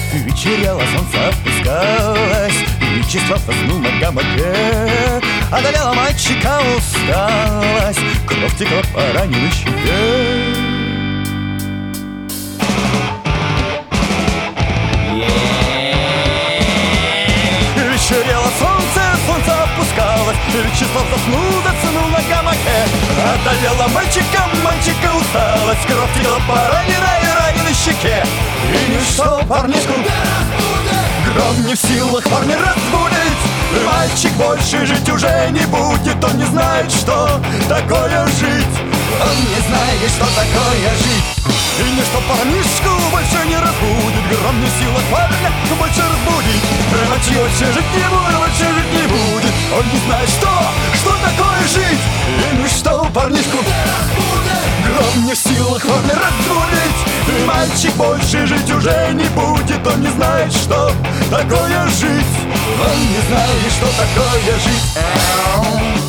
Вечерело, солнце опускалось, и Вячеслав заснул на гамаке. Одолела мальчика усталость, кровь текла по раненой щеке. Вечерело солнце, солнце опускалось, Вячеслав заснул на гамаке. Одолела мальчика усталость, кровь текла по раненой щеке. И ничто парнишку гром не в силах парня разбудить. Мальчик больше жить уже не будет, он не знает, что такое жить. Он не знает, что такое жить. И ничто парнишку больше не разбудит, гром не в силах парня больше разбудить. Мальчик больше жить не будет, он не знает, что такое жить. И ничто парнишку гром не в силах парня разбудить. Мальчик больше жить уже не будет, он не знает, что такое жить. Он не знает, что такое жить.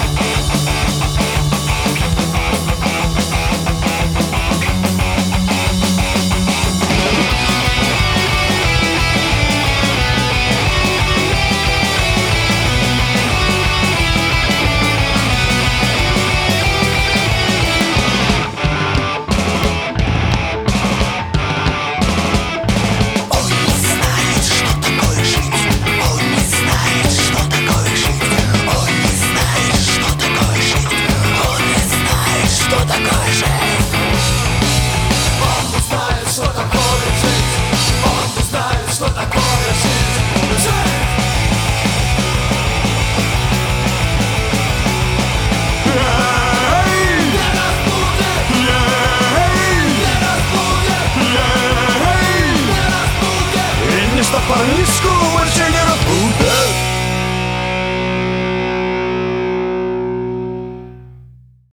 Парнишку больше не разбудят.